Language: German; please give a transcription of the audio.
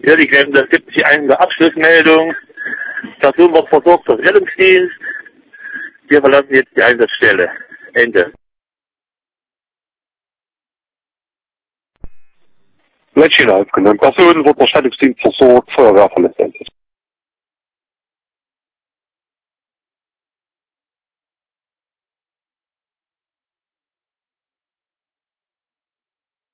Ja, die Gräben, das gibt hier eine Abschlussmeldung. Person wird versorgt durch Rettungsdienst. Wir verlassen jetzt die Einsatzstelle. Ende. Mädchen aufgenommen. Person wird der Rettungsdienst versorgt, Feuerwehr verlässt.